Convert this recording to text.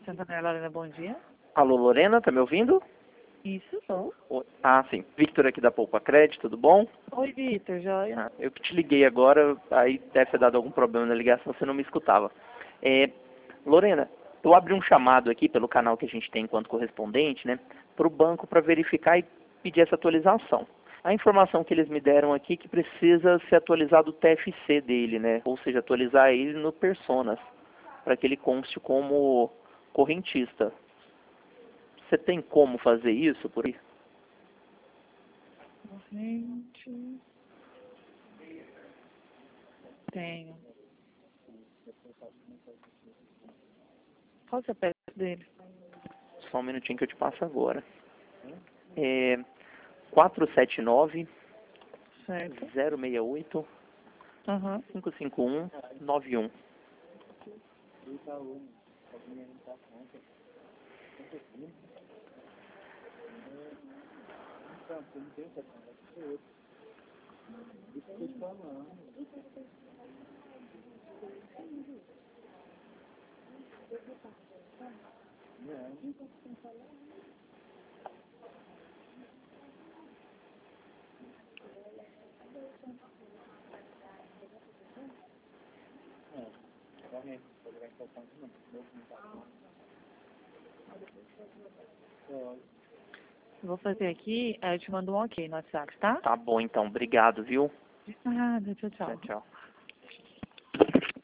Santander, Lorena, bom dia. Alô, Lorena, tá me ouvindo? Isso, sou. Ah, sim. Victor aqui da Poupa Crédito, tudo bom? Oi, Vitor, joia. Eu que te liguei agora, aí deve ter dado algum problema na ligação, você não me escutava. Lorena, eu abri um chamado aqui pelo canal que a gente tem enquanto correspondente, né, para o banco para verificar e pedir essa atualização. A informação que eles me deram aqui é que precisa ser atualizado o TFC dele, né, ou seja, atualizar ele no Personas, para que ele conste como correntista. Você tem como fazer isso por aí? Corrente. Tenho. Qual é o CPF dele? Só um minutinho que eu te passo agora. 479 Certo. 068 Aham. 551 91. Vou fazer aqui, aí eu te mando um ok no WhatsApp, tá? Tá bom então, obrigado, viu? De nada, tchau, tchau. Tchau, tchau.